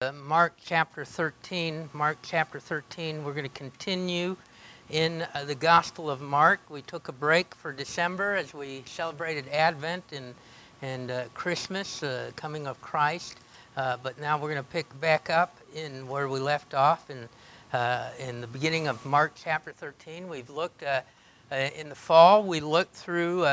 Mark chapter 13. Mark chapter 13, we're going to continue in the Gospel of Mark. We took a break for December as we celebrated Advent and Christmas, coming of Christ. But now we're going to pick back up in where we left off in the beginning of Mark chapter 13. We've looked in the fall, we looked through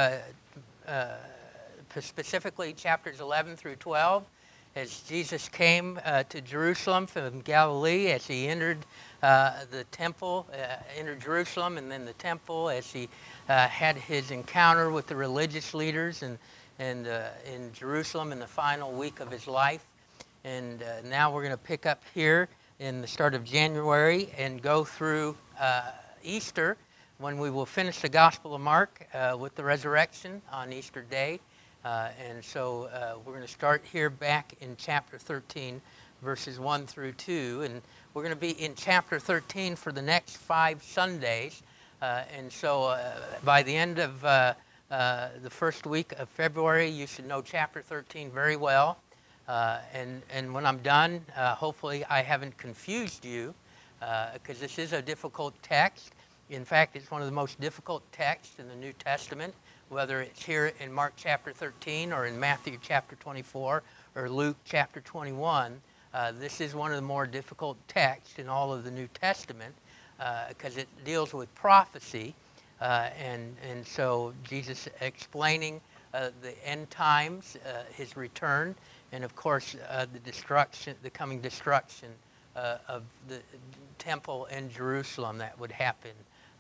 specifically chapters 11 through 12. As Jesus came to Jerusalem from Galilee, as he entered the temple, entered Jerusalem and then the temple, as he had his encounter with the religious leaders and in Jerusalem in the final week of his life. And now we're going to pick up here in the start of January and go through Easter, when we will finish the Gospel of Mark with the resurrection on Easter Day. And so we're going to start here back in chapter 13, verses 1 through 2. And we're going to be in chapter 13 for the next 5 Sundays. And so by the end of the first week of February, you should know chapter 13 very well. And when I'm done, hopefully I haven't confused you, because this is a difficult text. In fact, it's one of the most difficult texts in the New Testament, whether it's here in Mark chapter 13 or in Matthew chapter 24 or Luke chapter 21. This is one of the more difficult texts in all of the New Testament because it deals with prophecy. And so Jesus explaining the end times, his return, and of course the coming destruction of the temple in Jerusalem that would happen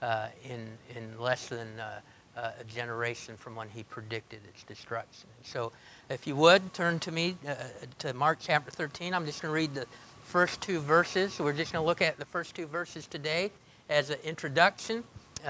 in less than a generation from when he predicted its destruction. So if you would, turn to me to Mark chapter 13. I'm just going to read the first 2 verses. We're just going to look at the first 2 verses today as an introduction.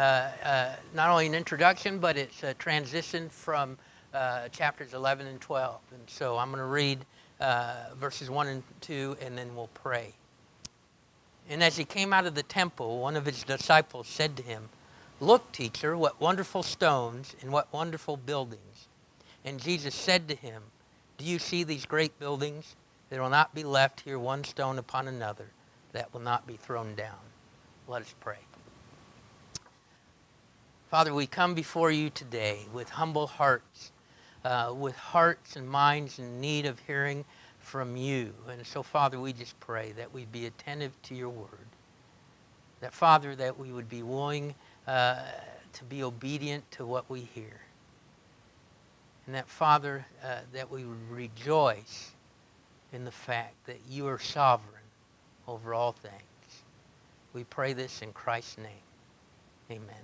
Not only an introduction, but it's a transition from chapters 11 and 12. And so I'm going to read verses 1 and 2, and then we'll pray. And as he came out of the temple, one of his disciples said to him, "Look, teacher, what wonderful stones and what wonderful buildings." And Jesus said to him, "Do you see these great buildings? There will not be left here one stone upon another that will not be thrown down." Let us pray. Father, we come before you today with humble hearts, with hearts and minds in need of hearing from you. And so, Father, we just pray that we'd be attentive to your word. That, Father, that we would be willing to be obedient to what we hear. And that, Father, that we would rejoice in the fact that you are sovereign over all things. We pray this in Christ's name. Amen.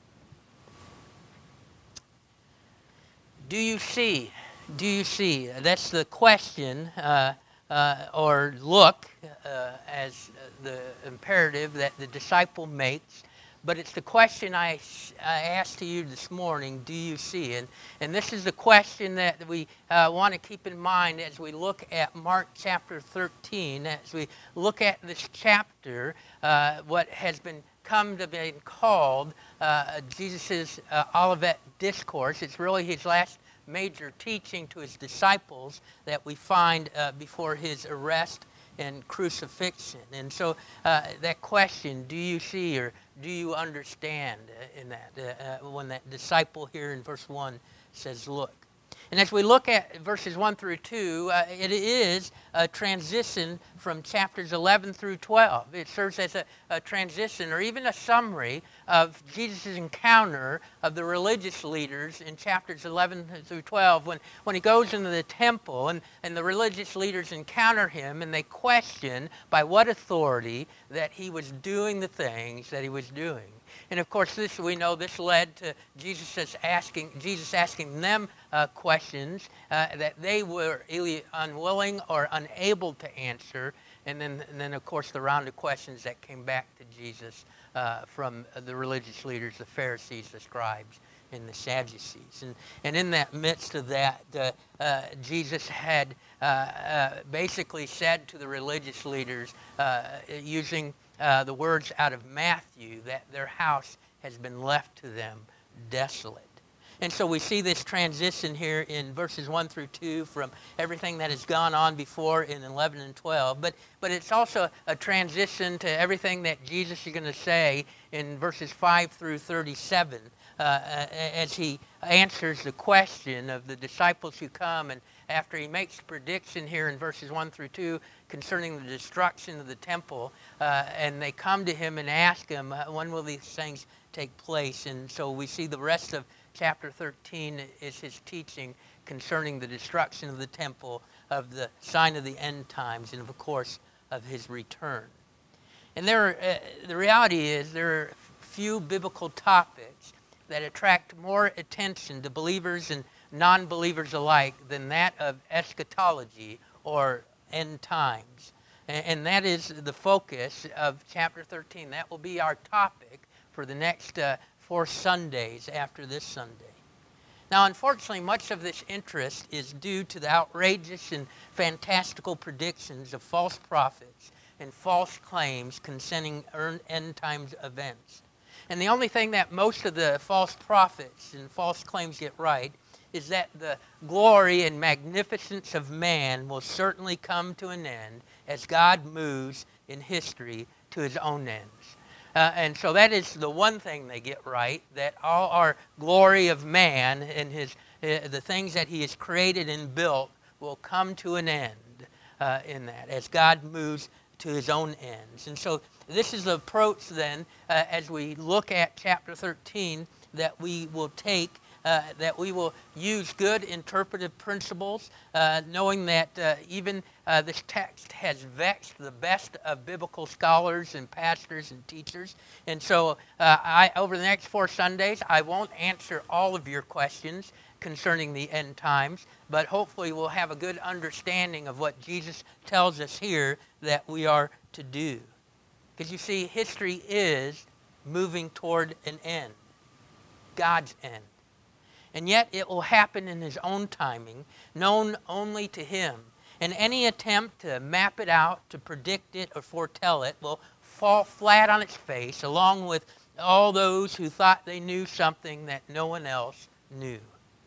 Do you see? Do you see? That's the question, or look, as the imperative that the disciple makes. But it's the question I asked to you this morning, do you see? And this is the question that we want to keep in mind as we look at Mark chapter 13, as we look at this chapter, what has come to be called Jesus' Olivet Discourse. It's really his last major teaching to his disciples that we find before his arrest and crucifixion. And so that question, do you see or do you understand in that, when that disciple here in verse 1 says, look. And as we look at verses 1 through 2, it is a transition from chapters 11 through 12. It serves as a transition or even a summary of Jesus' encounter of the religious leaders in chapters 11 through 12 when he goes into the temple and the religious leaders encounter him and they question by what authority that he was doing the things that he was doing. And of course, we know this led to Jesus asking them questions that they were either unwilling or unable to answer. And then, of course, the round of questions that came back to Jesus from the religious leaders, the Pharisees, the scribes, and the Sadducees. And in that midst of that, Jesus had basically said to the religious leaders, using the words out of Matthew, that their house has been left to them desolate. And so we see this transition here in verses 1 through 2 from everything that has gone on before in 11 and 12. But it's also a transition to everything that Jesus is going to say in verses 5 through 37 as he answers the question of the disciples who come, and after he makes a prediction here in verses 1 through 2 concerning the destruction of the temple, and they come to him and ask him, when will these things take place? And so we see the rest of chapter 13 is his teaching concerning the destruction of the temple, of the sign of the end times, and of course of his return. And the reality is there are few biblical topics that attract more attention to believers and non-believers alike than that of eschatology or end times. And that is the focus of chapter 13. That will be our topic for the next 4 Sundays after this Sunday. Now, unfortunately, much of this interest is due to the outrageous and fantastical predictions of false prophets and false claims concerning end times events. And the only thing that most of the false prophets and false claims get right is that the glory and magnificence of man will certainly come to an end as God moves in history to his own ends. And so that is the one thing they get right, that all our glory of man and the things that he has created and built will come to an end in that, as God moves to his own ends. And so this is the approach then, as we look at chapter 13, that we will take, that we will use good interpretive principles, knowing that even this text has vexed the best of biblical scholars and pastors and teachers. And so over the next 4 Sundays, I won't answer all of your questions concerning the end times, but hopefully we'll have a good understanding of what Jesus tells us here that we are to do. Because you see, history is moving toward an end, God's end. And yet it will happen in his own timing, known only to him. And any attempt to map it out, to predict it, or foretell it will fall flat on its face, along with all those who thought they knew something that no one else knew.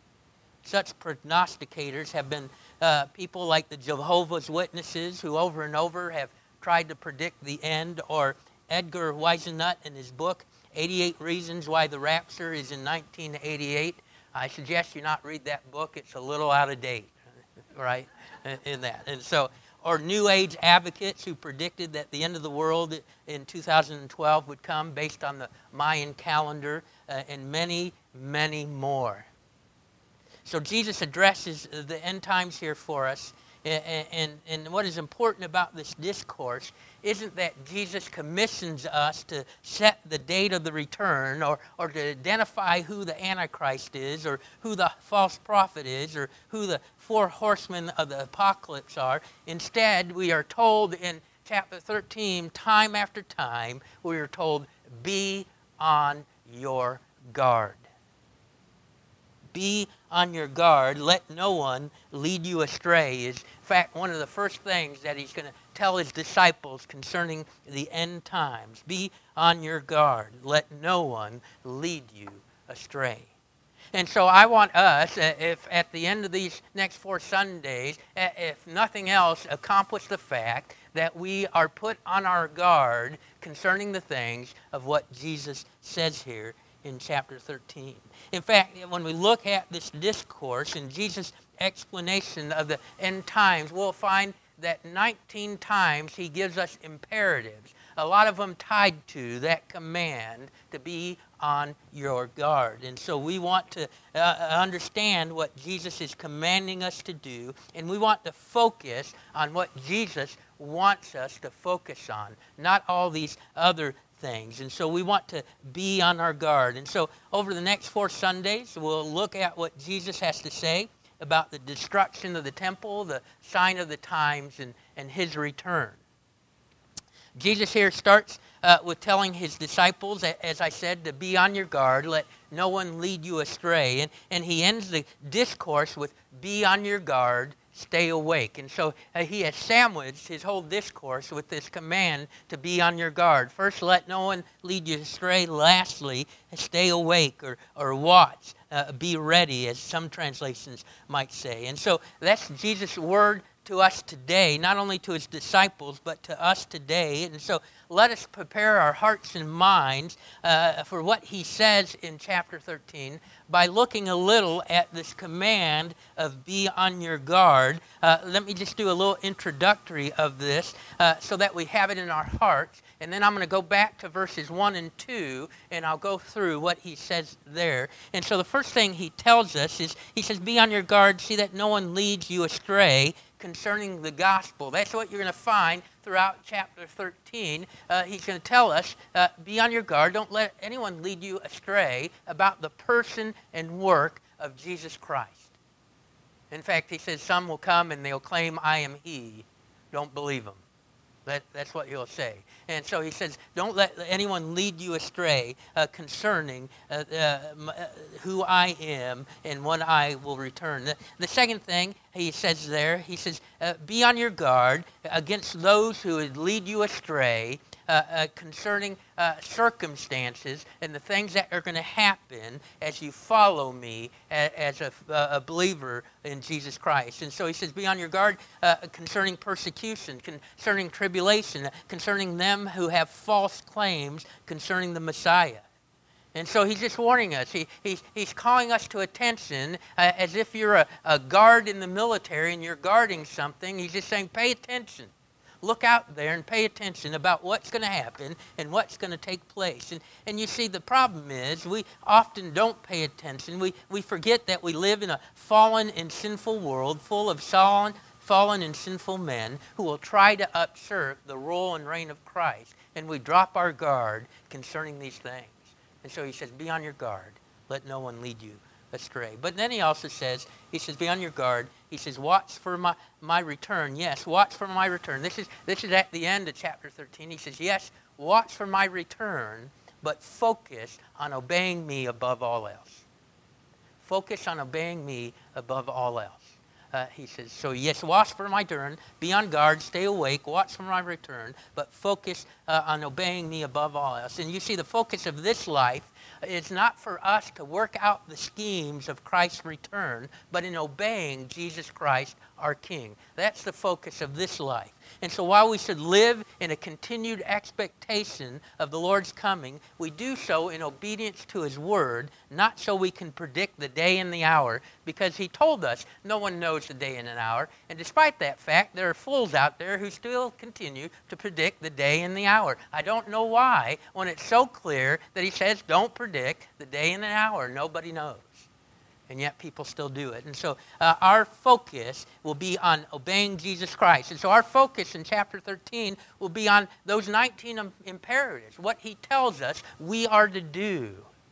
Such prognosticators have been people like the Jehovah's Witnesses, who over and over have tried to predict the end, or Edgar Whisenant in his book, 88 Reasons Why the Rapture is in 1988. I suggest you not read that book. It's a little out of date, right, in that. And so, or New Age advocates who predicted that the end of the world in 2012 would come based on the Mayan calendar, and many, many more. So Jesus addresses the end times here for us. And what is important about this discourse isn't that Jesus commissions us to set the date of the return, or to identify who the Antichrist is, or who the false prophet is, or who the 4 horsemen of the apocalypse are. Instead, we are told in chapter 13, time after time, we are told, be on your guard. Be on your guard. Let no one lead you astray is, in fact, one of the first things that he's going to tell his disciples concerning the end times. Be on your guard. Let no one lead you astray. And so I want us, if at the end of these next 4 Sundays, if nothing else, accomplish the fact that we are put on our guard concerning the things of what Jesus says here in chapter 13. In fact, when we look at this discourse and Jesus' explanation of the end times, we'll find that 19 times he gives us imperatives, a lot of them tied to that command to be on your guard. And so we want to understand what Jesus is commanding us to do, and we want to focus on what Jesus wants us to focus on, not all these other things. And so we want to be on our guard. And so over the next 4 Sundays, we'll look at what Jesus has to say about the destruction of the temple, the sign of the times, and his return. Jesus here starts with telling his disciples, as I said, to be on your guard, let no one lead you astray. And he ends the discourse with, be on your guard, stay awake. And so he has sandwiched his whole discourse with this command to be on your guard. First, let no one lead you astray. Lastly, stay awake or watch. Be ready, as some translations might say. And so that's Jesus' word to us today, not only to his disciples, but to us today. And so let us prepare our hearts and minds for what he says in chapter 13 by looking a little at this command of be on your guard. Let me just do a little introductory of this so that we have it in our hearts. And then I'm going to go back to verses 1 and 2, and I'll go through what he says there. And so the first thing he tells us is, he says, be on your guard, see that no one leads you astray concerning the gospel. That's what you're going to find throughout chapter 13. He's going to tell us, be on your guard. Don't let anyone lead you astray about the person and work of Jesus Christ. In fact, he says, some will come and they'll claim, I am he. Don't believe them. That's what he'll say. And so he says, don't let anyone lead you astray concerning who I am and when I will return. The second thing he says there, he says, be on your guard against those who would lead you astray concerning circumstances and the things that are going to happen as you follow me as a believer in Jesus Christ. And so he says, be on your guard concerning persecution, concerning tribulation, concerning them who have false claims concerning the Messiah. And so he's just warning us. He's calling us to attention as if you're a guard in the military and you're guarding something. He's just saying, pay attention. Look out there and pay attention about what's going to happen and what's going to take place. And you see, the problem is we often don't pay attention. We forget that we live in a fallen and sinful world full of fallen and sinful men who will try to usurp the rule and reign of Christ. And we drop our guard concerning these things. And so he says, be on your guard. Let no one lead you astray. But then he also says, he says, be on your guard. He says, watch for my return. Yes, watch for my return. This is at the end of chapter 13. He says, yes, watch for my return, but focus on obeying me above all else. Focus on obeying me above all else. He says, so yes, watch for my return, be on guard, stay awake, watch for my return, but focus on obeying me above all else. And you see, the focus of this life is not for us to work out the schemes of Christ's return, but in obeying Jesus Christ, our King. That's the focus of this life. And so while we should live in a continued expectation of the Lord's coming, we do so in obedience to his word, not so we can predict the day and the hour, because he told us no one knows the day and an hour. And despite that fact, there are fools out there who still continue to predict the day and the hour. I don't know why, when it's so clear that he says don't predict the day and the hour. Nobody knows. And yet people still do it. And so our focus will be on obeying Jesus Christ. And so our focus in chapter 13 will be on those 19 imperatives, what he tells us we are to do.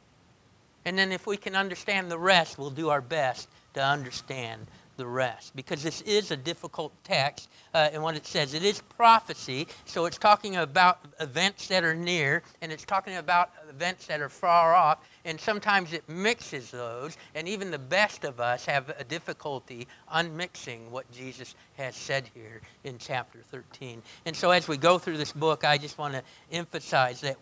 And then if we can understand the rest, we'll do our best to understand the rest. Because this is a difficult text. And what it says, it is prophecy. So it's talking about events that are near, and it's talking about events that are far off. And sometimes it mixes those, and even the best of us have a difficulty unmixing what Jesus has said here in chapter 13. And so as we go through this book, I just want to emphasize that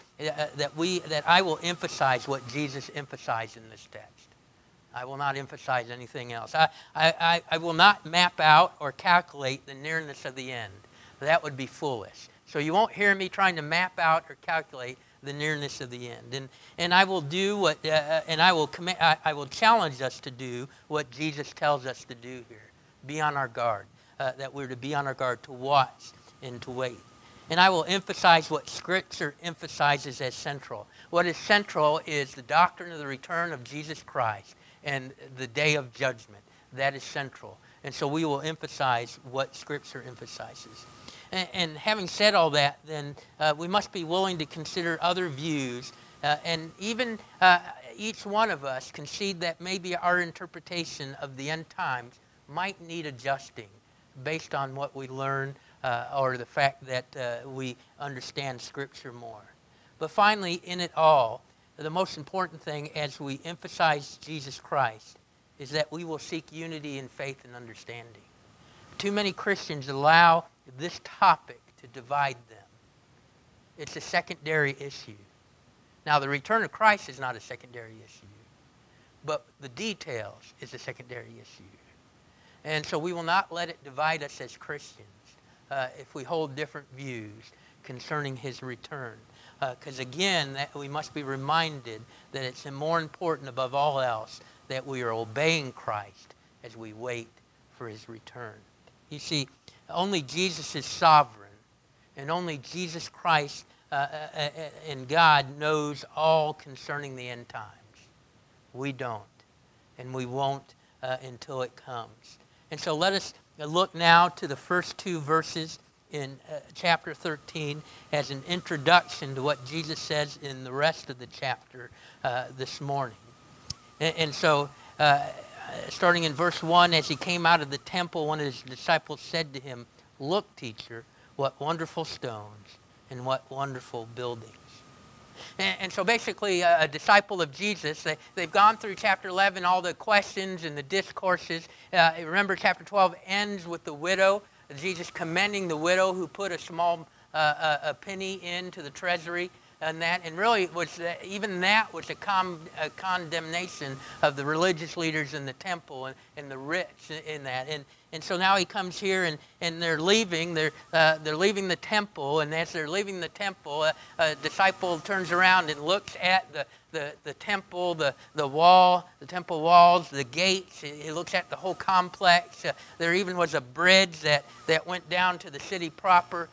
I will emphasize what Jesus emphasized in this text. I will not emphasize anything else. I will not map out or calculate the nearness of the end. That would be foolish. So you won't hear me trying to map out or calculate the nearness of the end. And I will do what, and I will challenge us to do what Jesus tells us to do here. Be on our guard. That we're to be on our guard, to watch and to wait. And I will emphasize what Scripture emphasizes as central. What is central is the doctrine of the return of Jesus Christ and the day of judgment. That is central. And so we will emphasize what Scripture emphasizes. And having said all that, then we must be willing to consider other views. And even each one of us concede that maybe our interpretation of the end times might need adjusting based on what we learn or the fact that we understand Scripture more. But finally, in it all, the most important thing as we emphasize Jesus Christ is that we will seek unity in faith and understanding. Too many Christians allow this topic to divide them. It's a secondary issue. Now, the return of Christ is not a secondary issue, but the details is a secondary issue. And so we will not let it divide us as Christians if we hold different views concerning his return. Because again, we must be reminded that it's more important above all else that we are obeying Christ as we wait for his return. You see, only Jesus is sovereign, and only Jesus Christ and God knows all concerning the end times. We don't, and we won't until it comes. And so let us look now to the first two verses in chapter 13 as an introduction to what Jesus says in the rest of the chapter this morning. And so, starting in verse 1, as he came out of the temple, one of his disciples said to him, "Look, teacher, what wonderful stones and what wonderful buildings." And so basically, a disciple of Jesus, they've gone through chapter 11, all the questions and the discourses. Remember, chapter 12 ends with the widow, Jesus commending the widow who put a small a penny into the treasury. And really, it was even that was a condemnation of the religious leaders in the temple and the rich in that. And so now he comes here and they're leaving. They're leaving the temple, and as they're leaving the temple, a disciple turns around and looks at the temple, the wall, the temple walls, the gates. He looks at the whole complex. There even was a bridge that went down to the city proper,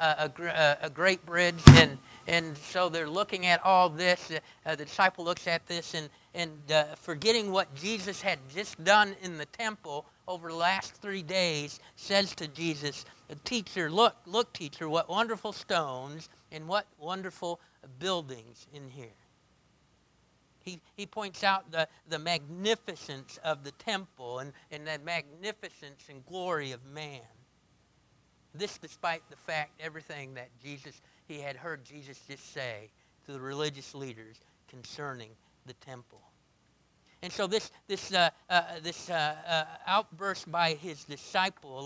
a great bridge. And so they're looking at all this. The disciple looks at this and forgetting what Jesus had just done in the temple over the last 3 days, says to Jesus, "Teacher, look, teacher, what wonderful stones and what wonderful buildings in here." He points out the magnificence of the temple and the magnificence and glory of man. This despite the fact everything that he had heard Jesus just say to the religious leaders concerning the temple. And so this outburst by his disciple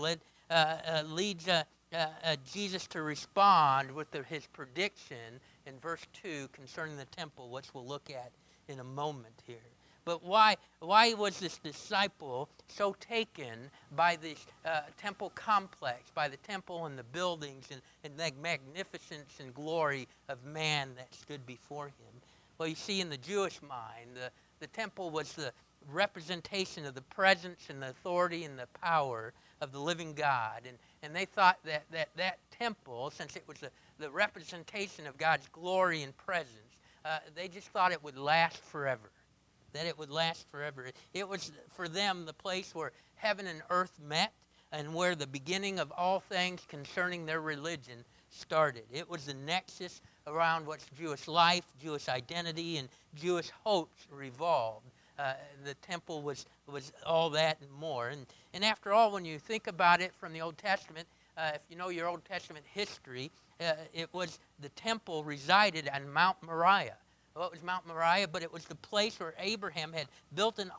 leads Jesus to respond with his prediction in verse 2 concerning the temple, which we'll look at in a moment here. But why was this disciple so taken by this temple complex, by the temple and the buildings and the magnificence and glory of man that stood before him? Well, you see, in the Jewish mind, the temple was the representation of the presence and the authority and the power of the living God. And they thought that temple, since it was the representation of God's glory and presence, they just thought it would last forever. That it would last forever. It was, for them, the place where heaven and earth met and where the beginning of all things concerning their religion started. It was the nexus around which Jewish life, Jewish identity, and Jewish hopes revolved. The temple was all that and more. And after all, when you think about it from the Old Testament, if you know your Old Testament history, it was the temple resided on Mount Moriah. Well, it was Mount Moriah, but it was the place where Abraham had built an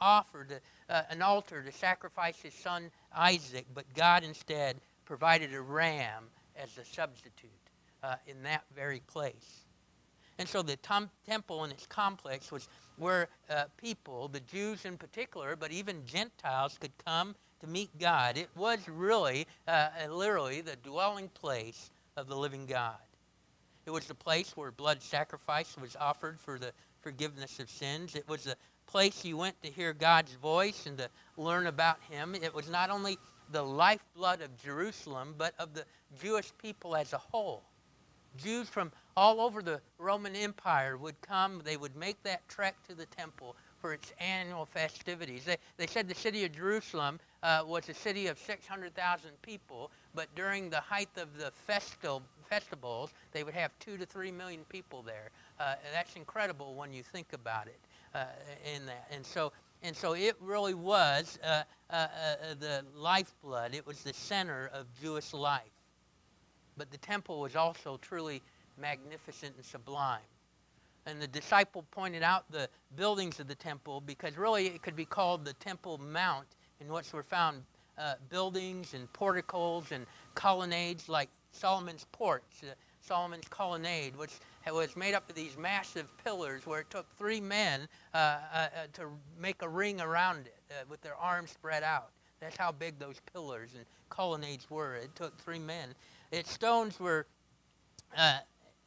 altar to sacrifice his son Isaac, but God instead provided a ram as a substitute in that very place. And so the temple and its complex was where people, the Jews in particular, but even Gentiles, could come to meet God. It was really, literally, the dwelling place of the living God. It was the place where blood sacrifice was offered for the forgiveness of sins. It was the place you went to hear God's voice and to learn about him. It was not only the lifeblood of Jerusalem, but of the Jewish people as a whole. Jews from all over the Roman Empire would come. They would make that trek to the temple for its annual festivities. They said the city of Jerusalem was a city of 600,000 people, but during the height of the festivals, they would have 2 to 3 million people there. That's incredible when you think about it. In that, and so it really was the lifeblood. It was the center of Jewish life. But the temple was also truly magnificent and sublime. And the disciple pointed out the buildings of the temple because really it could be called the Temple Mount, in which were found buildings and porticos and colonnades like Solomon's porch, Solomon's colonnade, which was made up of these massive pillars where it took 3 men to make a ring around it with their arms spread out. That's how big those pillars and colonnades were. It took 3 men. Its stones were, and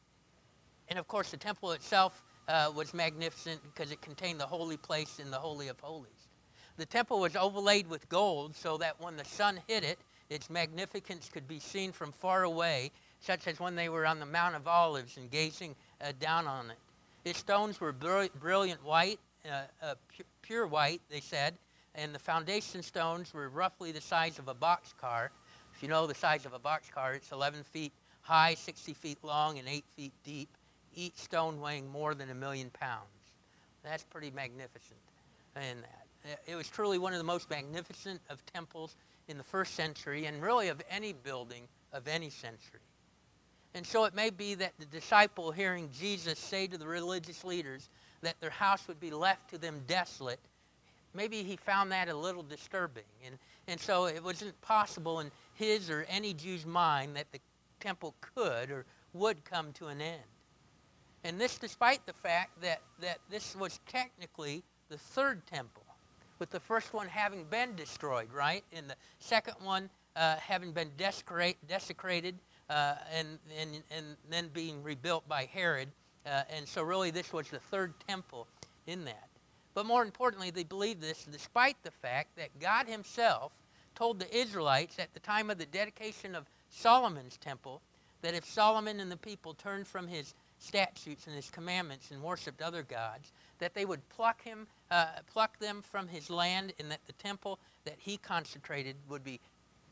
of course the temple itself was magnificent because it contained the holy place in the Holy of Holies. The temple was overlaid with gold so that when the sun hit it, its magnificence could be seen from far away, such as when they were on the Mount of Olives and gazing down on it. Its stones were brilliant white, pure white, they said, and the foundation stones were roughly the size of a boxcar. If you know the size of a boxcar, it's 11 feet high, 60 feet long, and 8 feet deep, each stone weighing more than 1 million pounds. That's pretty magnificent in that. It was truly one of the most magnificent of temples in the first century, and really of any building of any century. And so it may be that the disciple, hearing Jesus say to the religious leaders that their house would be left to them desolate, maybe he found that a little disturbing. And so it wasn't possible in his or any Jew's mind that the temple could or would come to an end. And this despite the fact that this was technically the 3rd temple, with the first one having been destroyed, right? And the second one having been desecrated and then being rebuilt by Herod. And so really this was the 3rd temple in that. But more importantly, they believed this despite the fact that God himself told the Israelites at the time of the dedication of Solomon's temple that if Solomon and the people turned from his statutes and his commandments and worshipped other gods, that they would pluck them from his land, and that the temple that he consecrated would be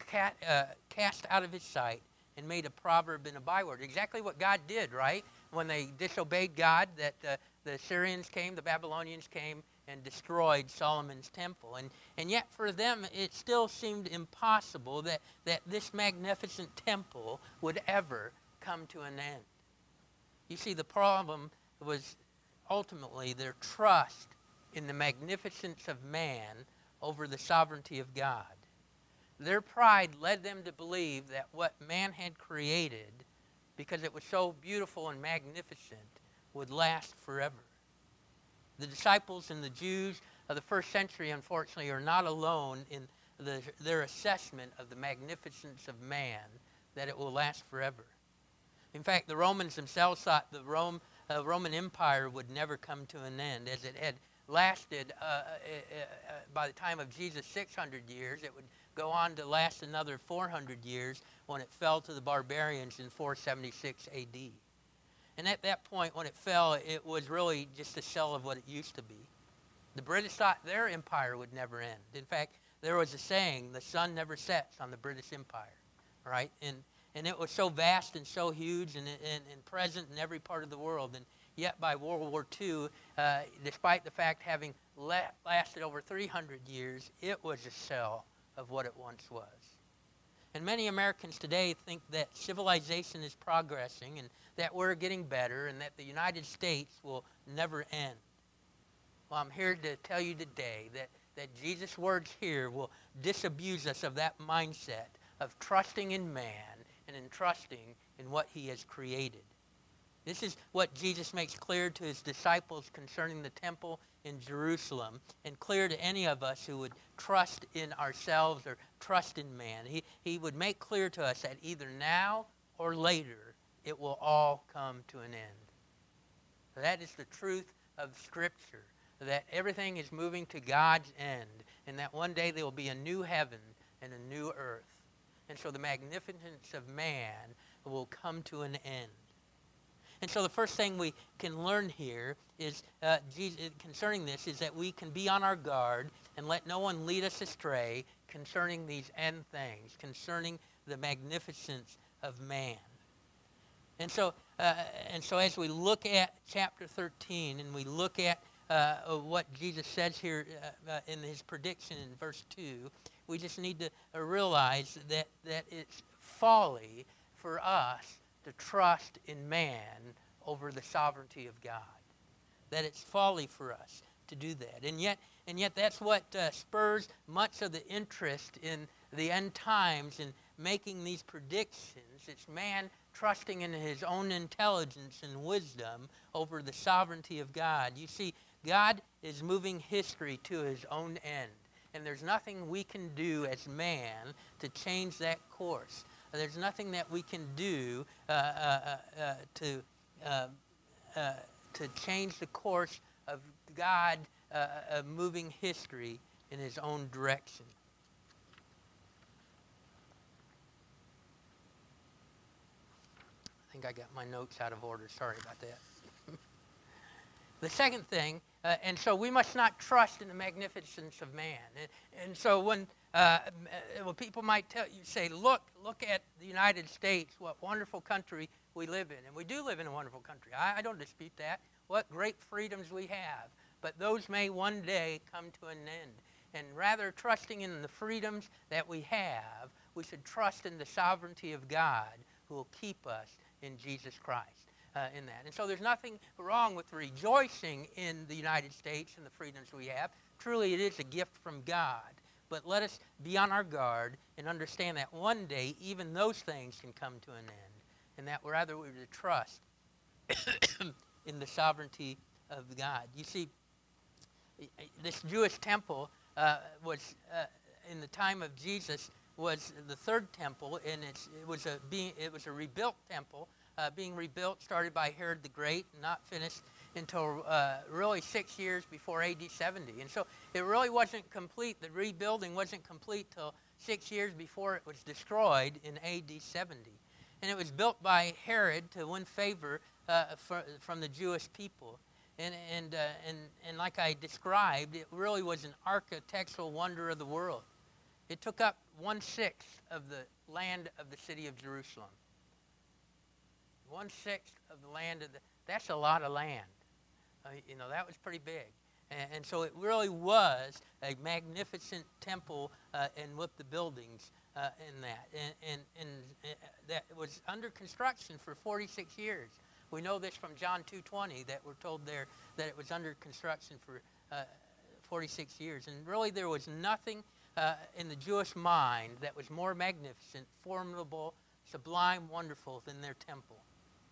cast out of his sight and made a proverb and a byword. Exactly what God did, right? When they disobeyed God, that the Assyrians came, the Babylonians came, and destroyed Solomon's temple. And yet for them, it still seemed impossible that this magnificent temple would ever come to an end. You see, the problem was ultimately their trust in the magnificence of man over the sovereignty of God. Their pride led them to believe that what man had created, because it was so beautiful and magnificent, would last forever. The disciples and the Jews of the first century, unfortunately, are not alone in their assessment of the magnificence of man, that it will last forever. In fact, the Romans themselves thought the Roman Empire would never come to an end. As it had lasted, by the time of Jesus, 600 years, it would go on to last another 400 years when it fell to the barbarians in 476 AD. And at that point, when it fell, it was really just a shell of what it used to be. The British thought their empire would never end. In fact, there was a saying, the sun never sets on the British Empire, right? And it was so vast and so huge and present in every part of the world. And yet by World War II, despite the fact having lasted over 300 years, it was a shell of what it once was. And many Americans today think that civilization is progressing and that we're getting better and that the United States will never end. Well, I'm here to tell you today that Jesus' words here will disabuse us of that mindset of trusting in man and in trusting in what he has created. This is what Jesus makes clear to his disciples concerning the temple in Jerusalem, and clear to any of us who would trust in ourselves or trust in man. He would make clear to us that either now or later it will all come to an end. That is the truth of Scripture, that everything is moving to God's end, and that one day there will be a new heaven and a new earth. And so the magnificence of man will come to an end. And so the first thing we can learn here is concerning this is that we can be on our guard and let no one lead us astray concerning these end things, concerning the magnificence of man. And so as we look at chapter 13 and we look at what Jesus says here in his prediction in verse 2, we just need to realize that it's folly for us to trust in man over the sovereignty of God. That it's folly for us to do that. And yet that's what spurs much of the interest in the end times and making these predictions. It's man trusting in his own intelligence and wisdom over the sovereignty of God. You see, God is moving history to his own end. And there's nothing we can do as man to change that course. There's nothing that we can do to change the course of God moving history in his own direction. I think I got my notes out of order. Sorry about that. The second thing, and so we must not trust in the magnificence of man. And so when people might tell you, say, look at the United States, what wonderful country we live in. And we do live in a wonderful country. I don't dispute that. What great freedoms we have. But those may one day come to an end. And rather trusting in the freedoms that we have, we should trust in the sovereignty of God who will keep us in Jesus Christ. In that. And so there's nothing wrong with rejoicing in the United States and the freedoms we have. Truly, it is a gift from God. But let us be on our guard and understand that one day even those things can come to an end. And that rather we're to trust in the sovereignty of God. You see, this Jewish temple was, in the time of Jesus, was the third temple, and it was a rebuilt temple. Being rebuilt, started by Herod the Great, not finished until really 6 years before AD 70. And so it really wasn't complete. The rebuilding wasn't complete till 6 years before it was destroyed in AD 70. And it was built by Herod to win favor from the Jewish people. And like I described, it really was an architectural wonder of the world. It took up 1/6 of the land of the city of Jerusalem. 1/6 of the land that's a lot of land. That was pretty big. And so it really was a magnificent temple and with the buildings in that. And that was under construction for 46 years. We know this from John 2:20 that we're told there that it was under construction for 46 years. And really there was nothing in the Jewish mind that was more magnificent, formidable, sublime, wonderful than their temple.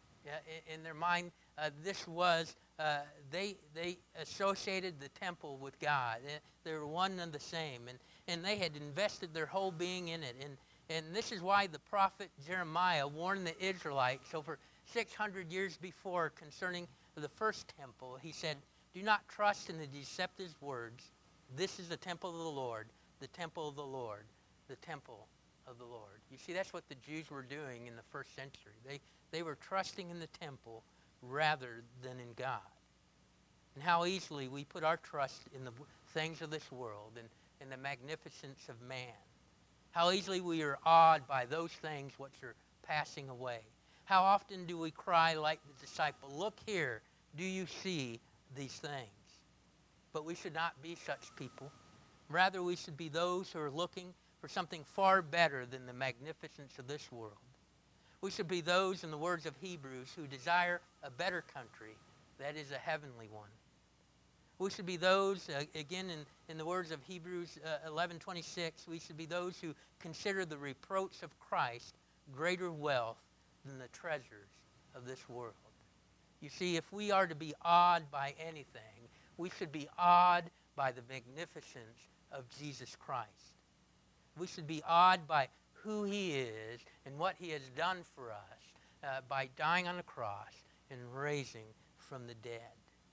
In their mind, this was, they associated the temple with God. They were one and the same, and they had invested their whole being in it. And this is why the prophet Jeremiah warned the Israelites over 600 years before concerning the first temple. He said, "Do not trust in the deceptive words. This is the temple of the Lord, the temple of the Lord, the temple of the Lord." You see, that's what the Jews were doing in the first century. They were trusting in the temple rather than in God. And how easily we put our trust in the things of this world and in the magnificence of man. How easily we are awed by those things which are passing away. How often do we cry like the disciple, "Look here, do you see these things?" But we should not be such people. Rather, we should be those who are looking for something far better than the magnificence of this world. We should be those, in the words of Hebrews, who desire a better country, that is a heavenly one. We should be those, again, in the words of Hebrews 11:26, we should be those who consider the reproach of Christ greater wealth than the treasures of this world. You see, if we are to be awed by anything, we should be awed by the magnificence of Jesus Christ. We should be awed by who he is and what he has done for us by dying on the cross and raising from the dead.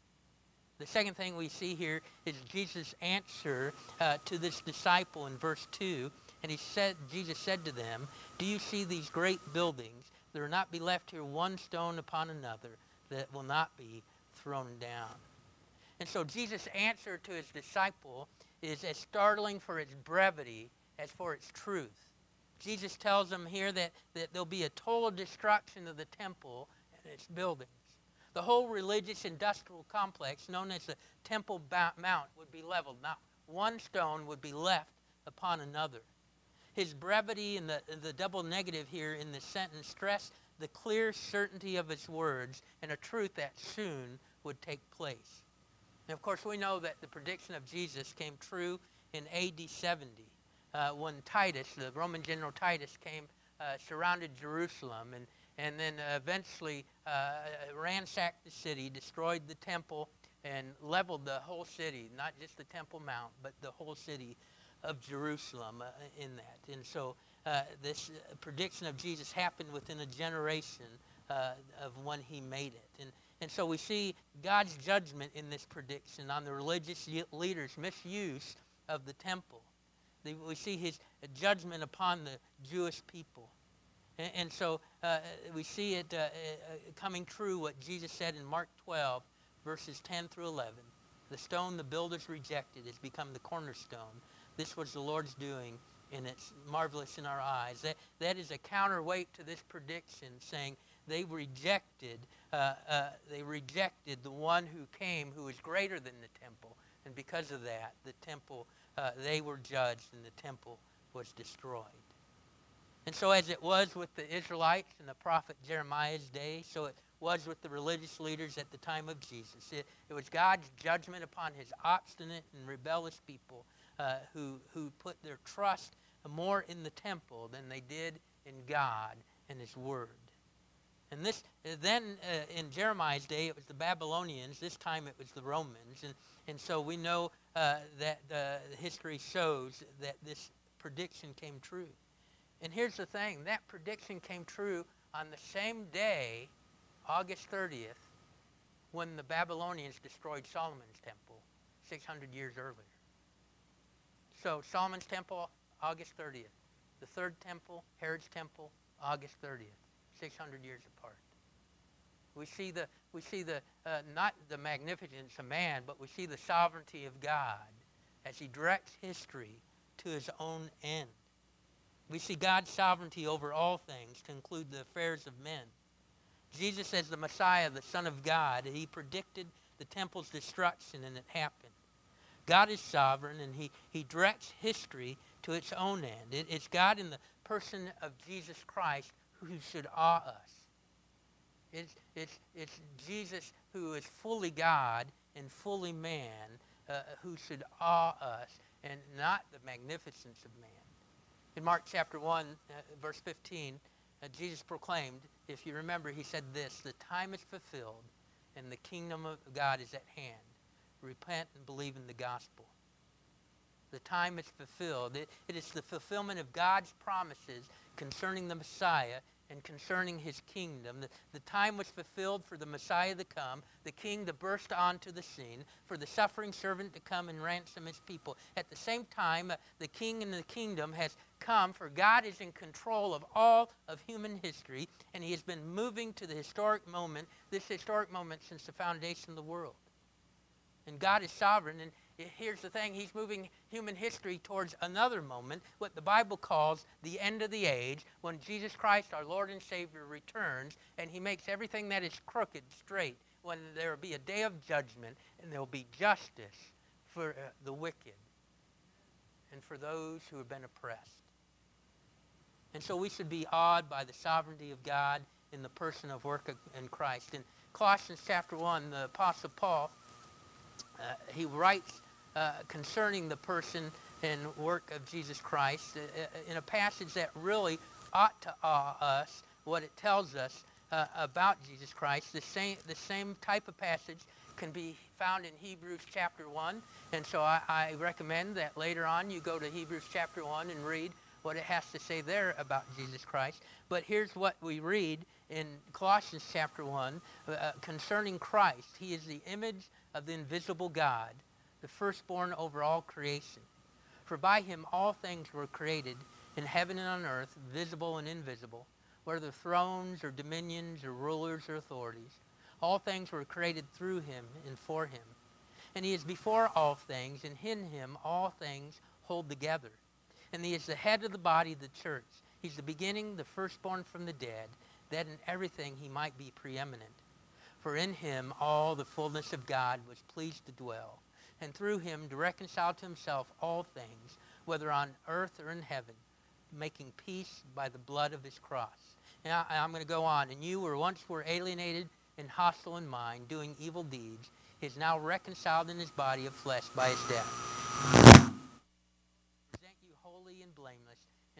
The second thing we see here is Jesus' answer to this disciple in verse 2. And Jesus said to them, "Do you see these great buildings? There will not be left here one stone upon another that will not be thrown down." And so Jesus' answer to his disciple is as startling for its brevity as for its truth. Jesus tells them here that there'll be a total destruction of the temple and its buildings. The whole religious industrial complex known as the Temple Mount would be leveled. Not one stone would be left upon another. His brevity and the double negative here in the sentence stress the clear certainty of his words and a truth that soon would take place. And of course, we know that the prediction of Jesus came true in AD 70. when Titus, the Roman general Titus, came, surrounded Jerusalem, and then eventually ransacked the city, destroyed the temple, and leveled the whole city, not just the Temple Mount, but the whole city of Jerusalem in that. And so this prediction of Jesus happened within a generation of when he made it. And so we see God's judgment in this prediction on the religious leaders' misuse of the temple. We see his judgment upon the Jewish people. And so we see it coming true, what Jesus said in Mark 12, verses 10 through 11. The stone the builders rejected has become the cornerstone. This was the Lord's doing, and it's marvelous in our eyes. That is a counterweight to this prediction, saying they rejected the one who came, who is greater than the temple. And because of that, the temple, they were judged, and the temple was destroyed. And so as it was with the Israelites in the prophet Jeremiah's day, so it was with the religious leaders at the time of Jesus. It was God's judgment upon his obstinate and rebellious people who put their trust more in the temple than they did in God and his word. And this then in Jeremiah's day, it was the Babylonians. This time it was the Romans. And so we know that history shows that this prediction came true. And here's the thing. That prediction came true on the same day, August 30th, when the Babylonians destroyed Solomon's temple 600 years earlier. So Solomon's temple, August 30th. The third temple, Herod's temple, August 30th, 600 years apart. We see the not the magnificence of man, but we see the sovereignty of God as he directs history to his own end. We see God's sovereignty over all things, to include the affairs of men. Jesus, as the Messiah, the Son of God, he predicted the temple's destruction, and it happened. God is sovereign, and he directs history to its own end. It's God in the person of Jesus Christ who should awe us. It's Jesus who is fully God and fully man who should awe us, and not the magnificence of man. In Mark chapter 1, verse 15, Jesus proclaimed, if you remember, he said this, "The time is fulfilled and the kingdom of God is at hand. Repent and believe in the gospel." The time is fulfilled. It is the fulfillment of God's promises concerning the Messiah and concerning his kingdom. The time was fulfilled for the Messiah to come, the king to burst onto the scene, for the suffering servant to come and ransom his people. At the same time, the king and the kingdom has come, for God is in control of all of human history, and he has been moving to the historic moment, this historic moment since the foundation of the world. And God is sovereign, and here's the thing, he's moving human history towards another moment, what the Bible calls the end of the age, when Jesus Christ, our Lord and Savior, returns, and he makes everything that is crooked straight, when there will be a day of judgment, and there will be justice for the wicked and for those who have been oppressed. And so we should be awed by the sovereignty of God in the person of work in Christ. In Colossians chapter 1, the Apostle Paul, he writes concerning the person and work of Jesus Christ in a passage that really ought to awe us, what it tells us about Jesus Christ. The same type of passage can be found in Hebrews chapter 1, and so I recommend that later on you go to Hebrews chapter 1 and read what it has to say there about Jesus Christ. But here's what we read in Colossians chapter 1 concerning Christ. He is the image of the invisible God, the firstborn over all creation. For by him all things were created, in heaven and on earth, visible and invisible, whether thrones or dominions or rulers or authorities. All things were created through him and for him. And he is before all things, and in him all things hold together. And he is the head of the body, the church. He's the beginning, the firstborn from the dead, that in everything he might be preeminent. For in him all the fullness of God was pleased to dwell, and through him to reconcile to himself all things, whether on earth or in heaven, making peace by the blood of his cross. And I'm going to go on. And you once were alienated and hostile in mind, doing evil deeds. He is now reconciled in his body of flesh by his death. Present you holy and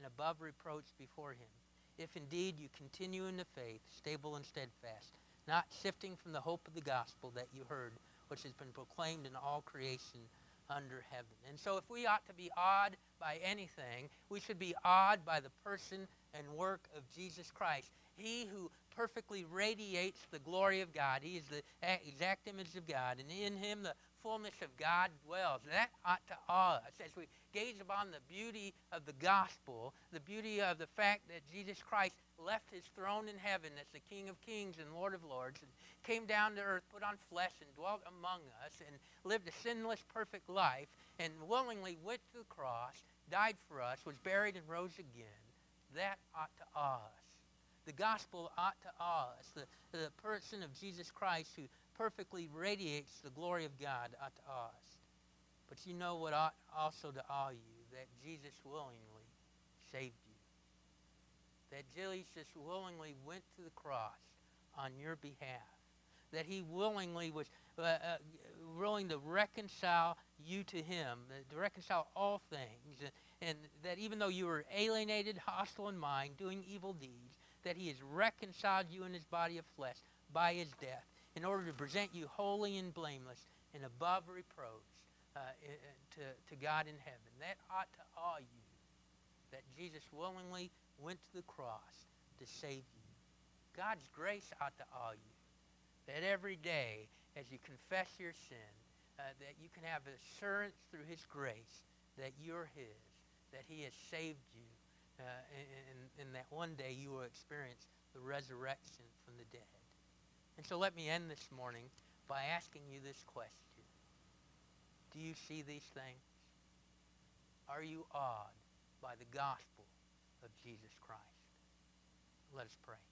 and above reproach before him, if indeed you continue in the faith, stable and steadfast, not shifting from the hope of the gospel that you heard, which has been proclaimed in all creation under heaven. And so if we ought to be awed by anything, we should be awed by the person and work of Jesus Christ. He who perfectly radiates the glory of God. He is the exact image of God, and in him the fullness of God dwells. That ought to awe us as we gaze upon the beauty of the gospel, the beauty of the fact that Jesus Christ left his throne in heaven as the King of Kings and Lord of Lords, and came down to earth, put on flesh, and dwelt among us, and lived a sinless, perfect life, and willingly went to the cross, died for us, was buried, and rose again. That ought to awe us. The gospel ought to awe us. The person of Jesus Christ who perfectly radiates the glory of God ought to awe us. But you know what ought also to awe you? That Jesus willingly saved you. That Jesus willingly went to the cross on your behalf. That he willingly was willing to reconcile you to him, to reconcile all things. And that even though you were alienated, hostile in mind, doing evil deeds, that he has reconciled you in his body of flesh by his death in order to present you holy and blameless and above reproach to God in heaven. That ought to awe you, that Jesus willingly went to the cross to save you. God's grace ought to awe you, that every day as you confess your sin, that you can have assurance through his grace that you're his, that he has saved you, and that one day you will experience the resurrection from the dead. And so let me end this morning by asking you this question. Do you see these things? Are you awed by the gospel of Jesus Christ? Let us pray.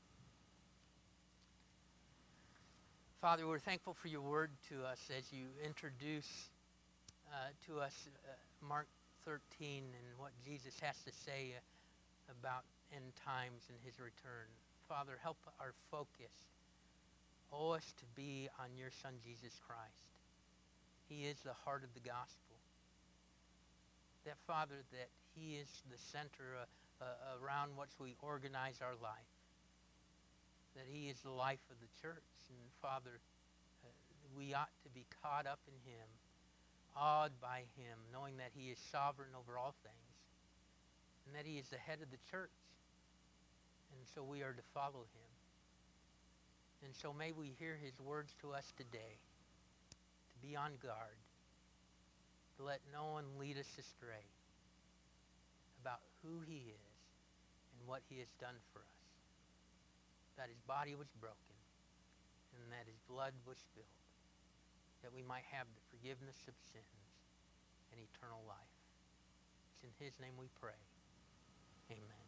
Father, we're thankful for your word to us as you introduce to us Mark 13 and what Jesus has to say about end times and his return. Father, help our focus, us to be on your Son, Jesus Christ. He is the heart of the gospel. That, Father, that he is the center around which we organize our life. That he is the life of the church. And, Father, we ought to be caught up in him, awed by him, knowing that he is sovereign over all things, and that he is the head of the church. And so we are to follow him. And so may we hear his words to us today, to be on guard, to let no one lead us astray about who he is and what he has done for us. That his body was broken and that his blood was spilled, that we might have the forgiveness of sins and eternal life. It's in his name we pray. Amen.